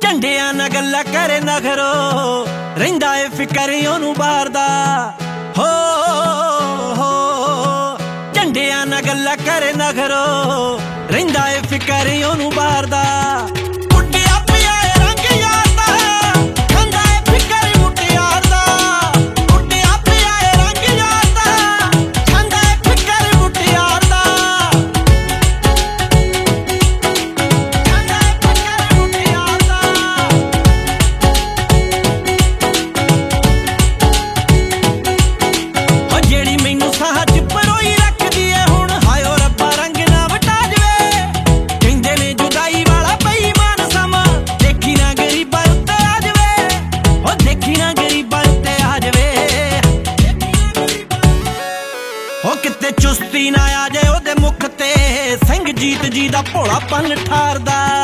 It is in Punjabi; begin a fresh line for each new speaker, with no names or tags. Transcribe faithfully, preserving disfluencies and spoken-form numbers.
ਝੰਡਿਆਂ ਨਾਲ ਗੱਲਾਂ ਕਰੇ ਨਖਰੋ ਰਹਿੰਦਾ ਏ ਫਿਕਰ ਉਹਨੂੰ ਬਾਹਰ ਦਾ ਹੋ ਹੋ ਝੰਡਿਆਂ ਨਾਲ ਗੱਲਾਂ ਕਰੇ ਨਖਰੋ ਰਹਿੰਦਾ ਏ ਫਿਕਰ ਉਹਨੂੰ ਬਾਹਰ ਦਾ ਉੱਡਿਆ ਪਿਆ ਏ ਰੰਗ ਯਾਰ ਦਾ ਖਾਂਦਾ ਏ ਫਿਕਰ ਮੁਟਿਆਰ ਦਾ ਉੱਡਿਆ ਪਿਆ ਏ ਰੰਗ ਯਾਰ ਦਾ ਖਾਂਦਾ ਏ ਫਿਕਰ ਮੁਟਿਆਰ ਦਾ ਖਾਂਦਾ ਏ ਫਿਕਰ ਮੁਟਿਆਰ ਦਾ ਓ ਜਿਹੜੀ ਮੈਨੂੰ ਸਾਹ ਚ ਪਰੋਈ ਰੱਖਦੀ ਏ ਹੁਣ ਹਾਇਓ ਰੱਬਾ ਰੰਗ ਨਾ ਵਟਾ ਜਵੇ ਕਹਿੰਦੇ ਨੇ ਜੁਦਾਈ ਵਾਲਾ ਬੇਈਮਾਨ ਸਮਾਂ ਦੇਖੀ ਨਾ ਗਰੀਬਾਂ ਉੱਤੇ ਆ ਜਵੇ ਓ ਦੇਖੀ ਨਾ ਗਰੀਬਾਂ ਉੱਤੇ ਆ ਜਵੇ ਹੋ ਕਿਤੇ ਚੁਸਤੀ ਨਾ ਆ ਜਾਏ ਉਹਦੇ ਮੁਖ ਤੇ ਸਿੰਘ ਜੀਤ ਜੀ ਦਾ ਭੋਲਾਪਨ ਠਾਰਦਾ